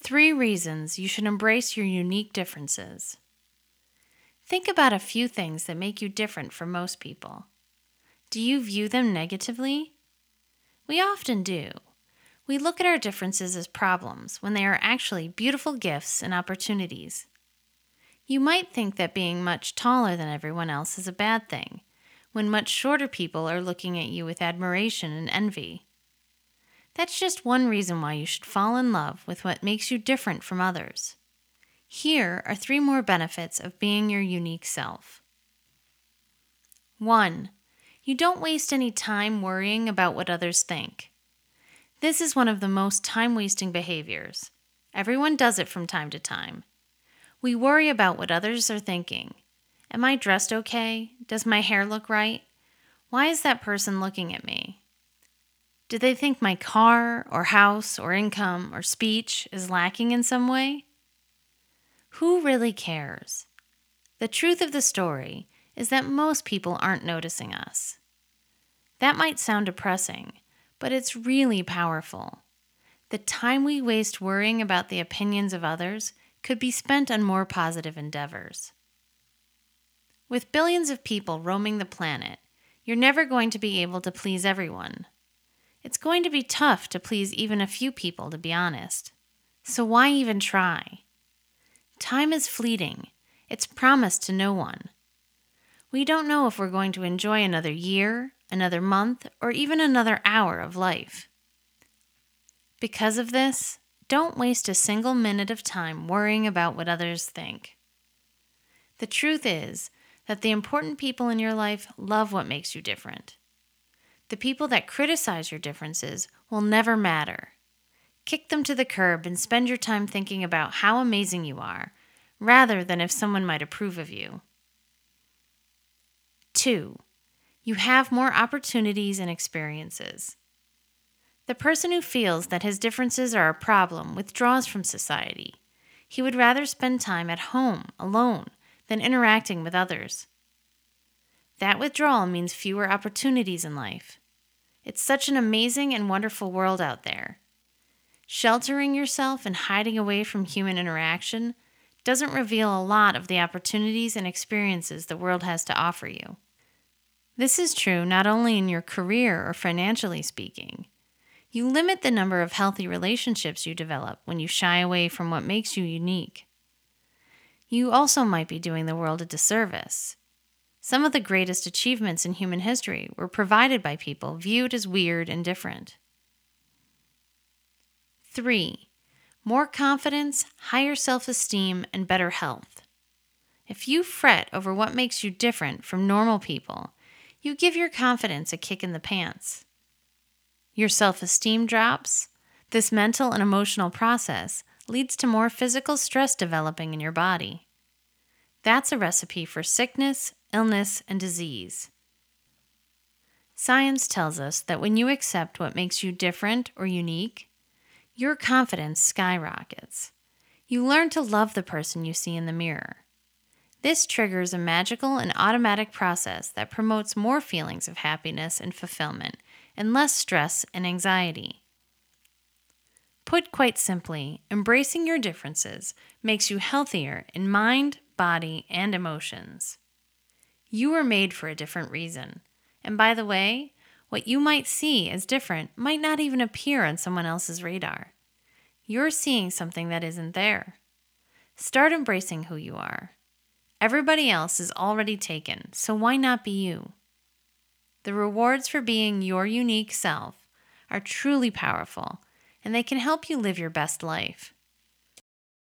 3 reasons you should embrace your unique differences. Think about a few things that make you different from most people. Do you view them negatively? We often do. We look at our differences as problems when they are actually beautiful gifts and opportunities. You might think that being much taller than everyone else is a bad thing, when much shorter people are looking at you with admiration and envy. That's just one reason why you should fall in love with what makes you different from others. Here are 3 more benefits of being your unique self. 1. You don't waste any time worrying about what others think. This is one of the most time-wasting behaviors. Everyone does it from time to time. We worry about what others are thinking. Am I dressed okay? Does my hair look right? Why is that person looking at me? Do they think my car or house or income or speech is lacking in some way? Who really cares? The truth of the story is that most people aren't noticing us. That might sound depressing, but it's really powerful. The time we waste worrying about the opinions of others could be spent on more positive endeavors. With billions of people roaming the planet, you're never going to be able to please everyone. It's going to be tough to please even a few people, to be honest. So why even try? Time is fleeting. It's promised to no one. We don't know if we're going to enjoy another year, another month, or even another hour of life. Because of this, don't waste a single minute of time worrying about what others think. The truth is that the important people in your life love what makes you different. The people that criticize your differences will never matter. Kick them to the curb and spend your time thinking about how amazing you are, rather than if someone might approve of you. 2. You have more opportunities and experiences. The person who feels that his differences are a problem withdraws from society. He would rather spend time at home, alone, than interacting with others. That withdrawal means fewer opportunities in life. It's such an amazing and wonderful world out there. Sheltering yourself and hiding away from human interaction doesn't reveal a lot of the opportunities and experiences the world has to offer you. This is true not only in your career or financially speaking. You limit the number of healthy relationships you develop when you shy away from what makes you unique. You also might be doing the world a disservice. Some of the greatest achievements in human history were provided by people viewed as weird and different. 3. More confidence, higher self-esteem, and better health. If you fret over what makes you different from normal people, you give your confidence a kick in the pants. Your self-esteem drops. This mental and emotional process leads to more physical stress developing in your body. That's a recipe for sickness, illness, and disease. Science tells us that when you accept what makes you different or unique, your confidence skyrockets. You learn to love the person you see in the mirror. This triggers a magical and automatic process that promotes more feelings of happiness and fulfillment and less stress and anxiety. Put quite simply, embracing your differences makes you healthier in mind, body, and emotions. You were made for a different reason. And by the way, what you might see as different might not even appear on someone else's radar. You're seeing something that isn't there. Start embracing who you are. Everybody else is already taken, so why not be you? The rewards for being your unique self are truly powerful, and they can help you live your best life.